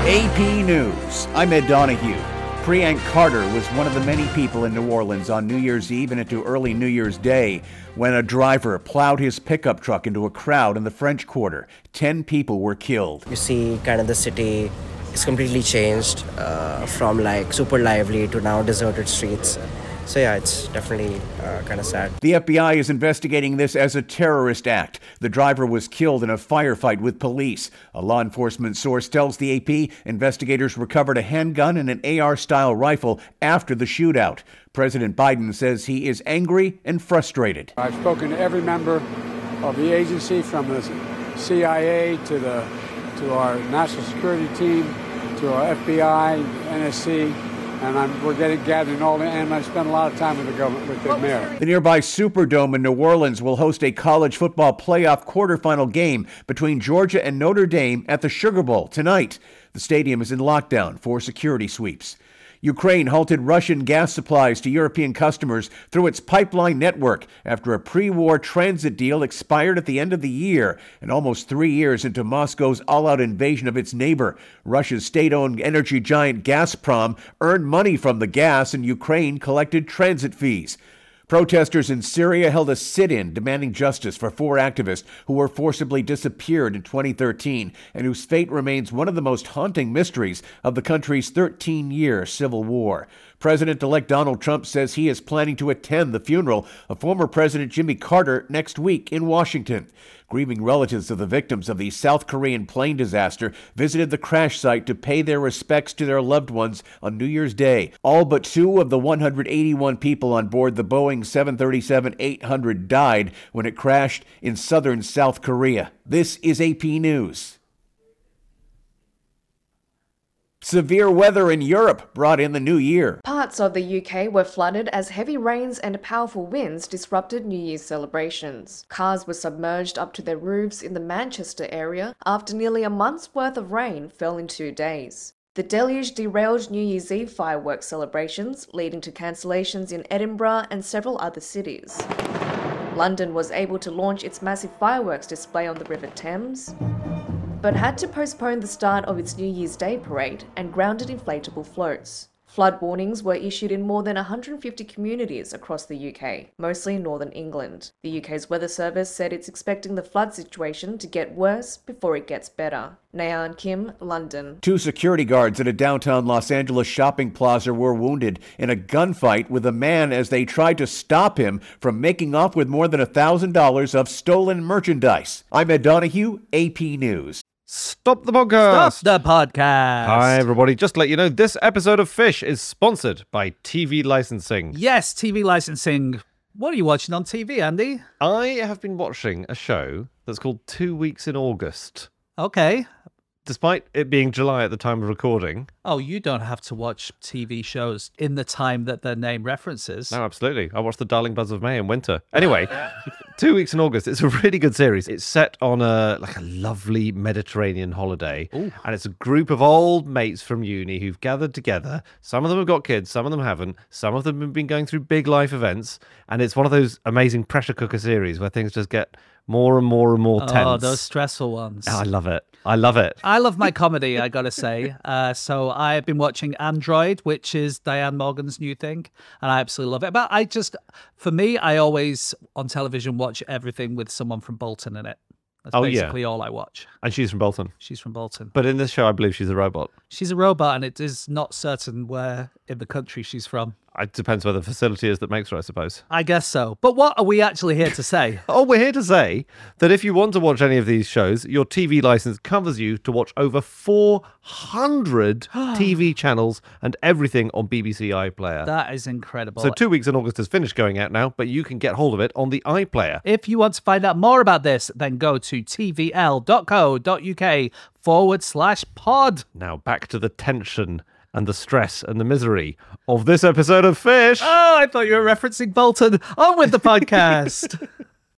AP News. I'm Ed Donahue. Priyank Carter was one of the many people in New Orleans on New Year's Eve and into early New Year's Day when a driver plowed his pickup truck into a crowd in the French Quarter. 10 people were killed. You see kind of the city is completely changed from like super lively to now deserted streets. So yeah, it's definitely kind of sad. The FBI is investigating this as a terrorist act. The driver was killed in a firefight with police. A law enforcement source tells the AP investigators recovered a handgun and an AR-style rifle after the shootout. President Biden says he is angry and frustrated. I've spoken to every member of the agency, from the CIA to our national security team, to our FBI, NSC. And we're gathering all, and I spent a lot of time with the government, with the mayor. The nearby Superdome in New Orleans will host a college football playoff quarterfinal game between Georgia and Notre Dame at the Sugar Bowl tonight. The stadium is in lockdown for security sweeps. Ukraine halted Russian gas supplies to European customers through its pipeline network after a pre-war transit deal expired at the end of the year, and almost 3 years into Moscow's all-out invasion of its neighbor. Russia's state-owned energy giant Gazprom earned money from the gas, and Ukraine collected transit fees. Protesters in Syria held a sit-in demanding justice for 4 activists who were forcibly disappeared in 2013 and whose fate remains one of the most haunting mysteries of the country's 13-year civil war. President-elect Donald Trump says he is planning to attend the funeral of former President Jimmy Carter next week in Washington. Grieving relatives of the victims of the South Korean plane disaster visited the crash site to pay their respects to their loved ones on New Year's Day. All but 2 of the 181 people on board the Boeing 737-800 died when it crashed in southern South Korea. This is AP News. Severe weather in Europe brought in the new year. Parts of the UK were flooded as heavy rains and powerful winds disrupted New Year's celebrations. Cars were submerged up to their roofs in the Manchester area after nearly a month's worth of rain fell in 2 days. The deluge derailed New Year's Eve fireworks celebrations, leading to cancellations in Edinburgh and several other cities. London was able to launch its massive fireworks display on the River Thames, but had to postpone the start of its New Year's Day parade and grounded inflatable floats. Flood warnings were issued in more than 150 communities across the UK, mostly in northern England. The UK's weather service said it's expecting the flood situation to get worse before it gets better. Nayan Kim, London. 2 security guards at a downtown Los Angeles shopping plaza were wounded in a gunfight with a man as they tried to stop him from making off with more than $1,000 of stolen merchandise. I'm Ed Donahue, AP News. Stop the podcast! Stop the podcast! Hi, everybody. Just to let you know, this episode of Fish is sponsored by TV licensing. Yes, TV licensing. What are you watching on TV, Andy? I have been watching a show that's called 2 Weeks in August. Okay. Despite it being July at the time of recording. Oh, you don't have to watch TV shows in the time that their name references. No, absolutely. I watched The Darling Buzz of May in winter. Anyway, 2 Weeks in August. It's a really good series. It's set on a lovely Mediterranean holiday. Ooh. And it's a group of old mates from uni who've gathered together. Some of them have got kids, some of them haven't. Some of them have been going through big life events. And it's one of those amazing pressure cooker series where things just get more and more and more tense. Oh, those stressful ones. Oh, I love it. I love it. I love my comedy, I gotta say. So I've been watching Android, which is Diane Morgan's new thing, and I absolutely love it. But for me, I always on television watch everything with someone from Bolton in it. That's basically all I watch. And she's from Bolton. She's from Bolton. But in this show, I believe she's a robot. She's a robot, and it is not certain where in the country she's from. It depends where the facility is that makes her, I suppose. I guess so. But what are we actually here to say? Oh, we're here to say that if you want to watch any of these shows, your TV license covers you to watch over 400 TV channels and everything on BBC iPlayer. That is incredible. So 2 Weeks in August is finished going out now, but you can get hold of it on the iPlayer. If you want to find out more about this, then go to tvl.co.uk/pod. Now back to the tension and the stress and the misery of this episode of Fish. Oh, I thought you were referencing Bolton. On with the podcast.